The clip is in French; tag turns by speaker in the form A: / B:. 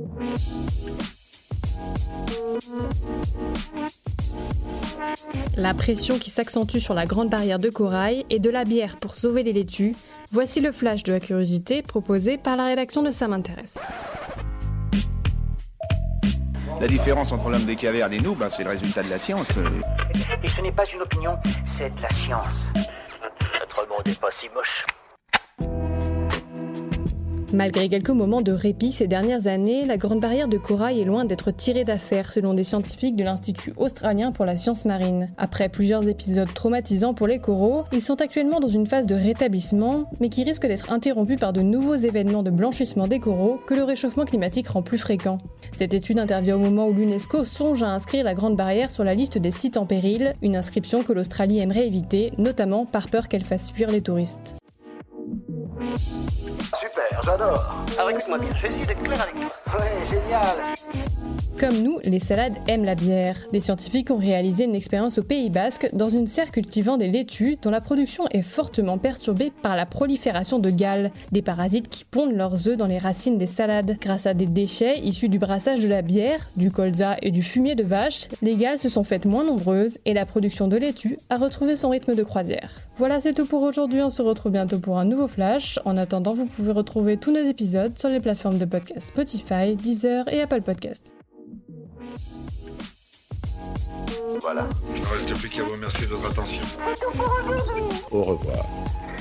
A: La pression qui s'accentue sur la grande barrière de corail et de la bière pour sauver les laitues, voici le flash de la curiosité proposé par la rédaction de Ça m'intéresse.
B: La différence entre l'homme des cavernes et nous, c'est le résultat de la science.
C: Et ce n'est pas une opinion, c'est de la science. Notre monde n'est pas si moche.
A: Malgré quelques moments de répit ces dernières années, la grande barrière de corail est loin d'être tirée d'affaire selon des scientifiques de l'Institut australien pour la science marine. Après plusieurs épisodes traumatisants pour les coraux, ils sont actuellement dans une phase de rétablissement, mais qui risque d'être interrompue par de nouveaux événements de blanchissement des coraux que le réchauffement climatique rend plus fréquent. Cette étude intervient au moment où l'UNESCO songe à inscrire la grande barrière sur la liste des sites en péril, une inscription que l'Australie aimerait éviter, notamment par peur qu'elle fasse fuir les touristes.
C: Super, j'adore. Alors écoute-moi bien, je vais essayer d'être clair avec toi. Ouais, génial.
A: Comme nous, les salades aiment la bière. Des scientifiques ont réalisé une expérience au Pays Basque dans une serre cultivant des laitues dont la production est fortement perturbée par la prolifération de galles, des parasites qui pondent leurs œufs dans les racines des salades. Grâce à des déchets issus du brassage de la bière, du colza et du fumier de vache, les galles se sont faites moins nombreuses et la production de laitue a retrouvé son rythme de croisière. Voilà, c'est tout pour aujourd'hui, on se retrouve bientôt pour un nouveau flash. En attendant, vous pouvez retrouver tous nos épisodes sur les plateformes de podcast Spotify, Deezer et Apple Podcast.
D: Voilà.
E: Il ne reste plus qu'à vous remercier de votre attention.
D: Au revoir.